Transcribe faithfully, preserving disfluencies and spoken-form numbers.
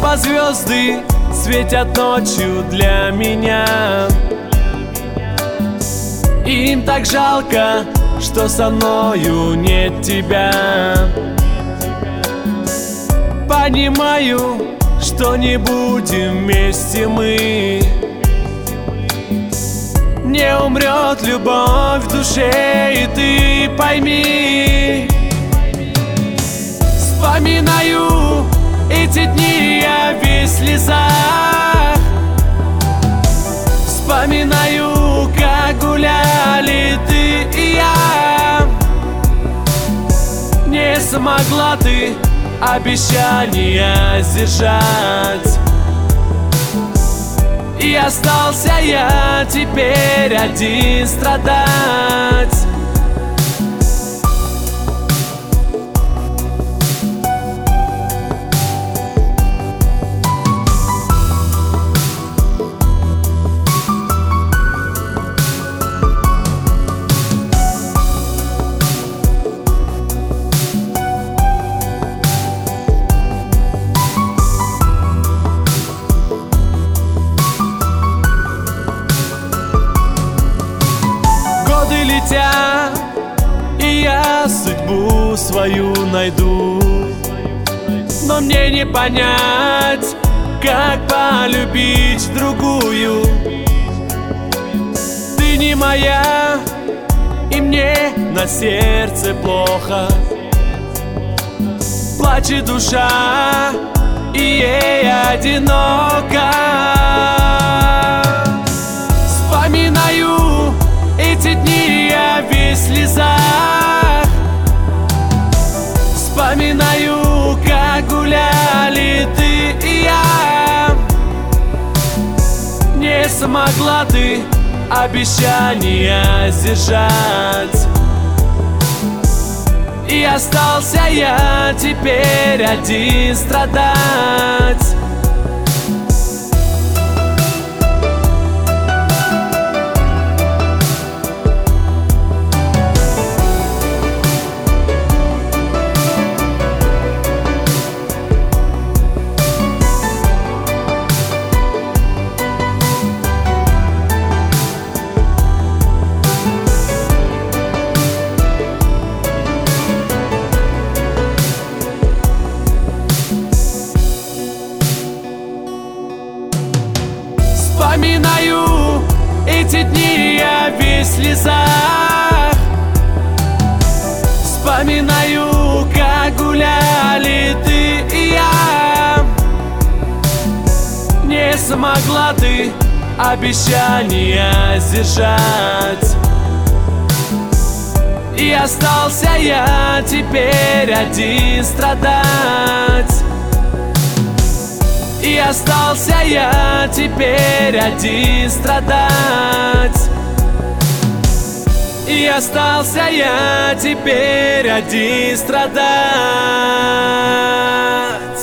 неба звезды светят ночью для меня. Им так жалко, что со мною нет тебя. Понимаю, что не будем вместе мы. Не умрет любовь в душе, и ты пойми. Вспоминаю эти дни, я весь в слезах. Вспоминаю, как гуляли ты и я. Не смогла ты обещания сдержать, и остался я теперь один страдать. Годы летят, и я судьбу свою найду. Но мне не понять, как полюбить другую. Ты не моя, и мне на сердце плохо. Плачет душа, и ей одиноко. Вспоминаю эти дни, я весь в слезах. Вспоминаю, как гуляли ты и я. Не смогла ты обещания сдержать, и остался я теперь один страдать. Вспоминаю эти дни, я весь в слезах. Вспоминаю, как гуляли ты и я. Не смогла ты обещания сдержать, и остался я теперь один страдать. И остался я теперь один страдать. И остался я теперь один страдать.